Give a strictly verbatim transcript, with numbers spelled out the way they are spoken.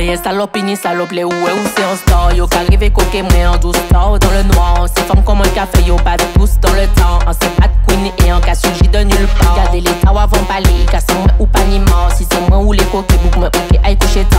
Hey, salope ni salope les ouais ou c'est un star. Yo qu'arrive coquet moi en douce star. Dans le noir, c'est femme comme un café. Yo pas tous dans le temps. En c'est pas de queen et en cas sujet de nulle part. Gardez les tawa avant palais. Qu'à c'est moi ou pas ni mort. Si c'est moi ou les coquets, bouk moi ou qui aille coucher.